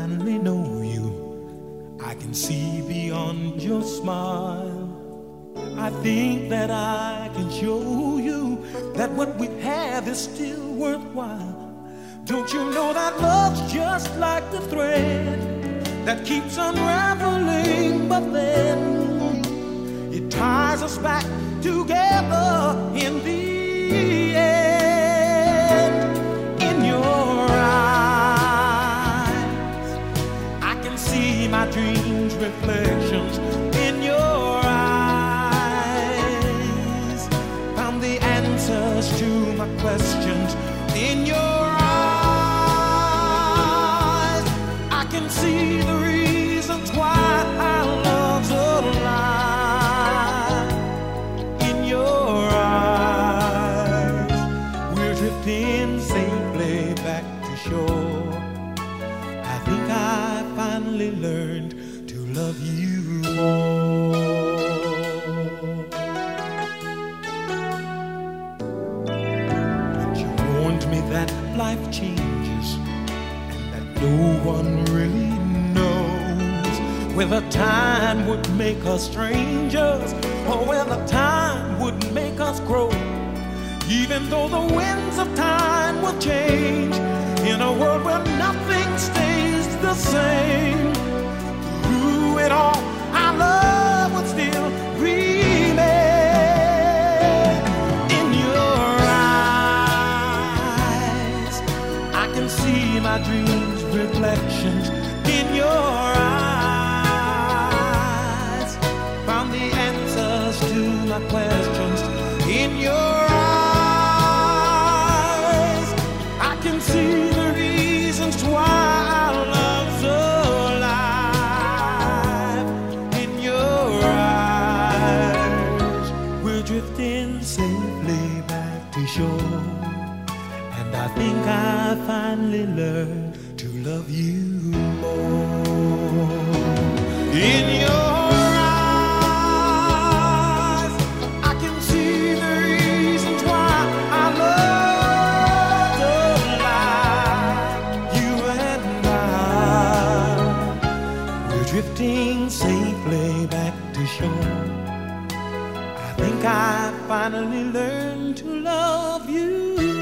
finally know you, I can see beyond your smile. I think that I can show you that what we have is still worthwhile. Don't you know that love's just like the thread that keeps unraveling, but then it ties us back together in the end. In your eyes, I can see my dreams' reflections. In your eyes, found the answers to my questions. In your eyes, I can see the reasons why our love's alive. In your eyes, we're drifting safely back to shore. I think I finally learned to love you more. You warned me that life changes and that no one really knows whether time would make us strangers or whether time would make us grow. Even though the winds of time will change, in a world where nothing stays the same, through it all, our love would still remain. In your eyes, I can see my dreams' reflections. In your eyes, found the answers to my questions. In your eyes, I can see the reasons why our love's alive. In your eyes, we're drifting safely back to shore. And I think I finally learned to love you more. In your eyes, I can see the reasons why our love's alive. You and we're drifting safely back to shore. I think I finally learned to love you.